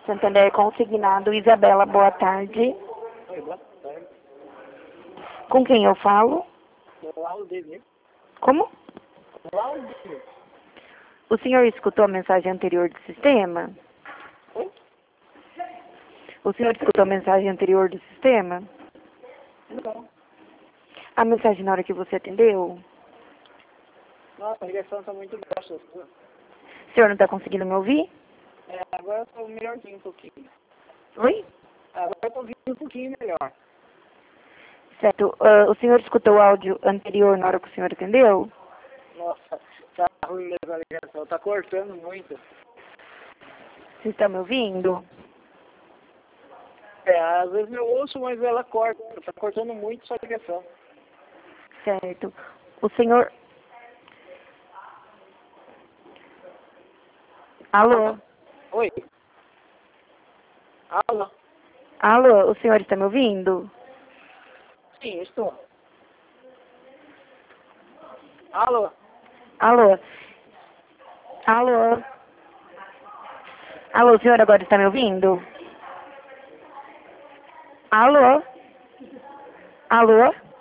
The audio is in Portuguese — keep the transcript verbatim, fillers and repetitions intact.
Santander consignado. Isabela, boa tarde. Oi, boa tarde. Com quem eu falo? O Aldir. Como? O Aldir. O senhor escutou a mensagem anterior do sistema? Oi? O senhor escutou a mensagem anterior do sistema? Não. A mensagem na hora que você atendeu? Nossa, a ligação está muito baixa. O senhor não está conseguindo me ouvir? É, agora eu estou melhorzinho um pouquinho. Oi? Agora eu estou ouvindo um pouquinho melhor. Certo. Ah, o senhor escutou o áudio anterior na hora que o senhor atendeu? Nossa, tá ruim mesmo a ligação. Tá cortando muito. Vocês estão me ouvindo? É, às vezes eu ouço, mas ela corta. Tá cortando muito sua ligação. Certo. O senhor... Alô? Oi? Alô? Alô, o senhor está me ouvindo? Sim, estou. Alô? Alô? Alô? Alô, o senhor agora está me ouvindo? Alô? Alô?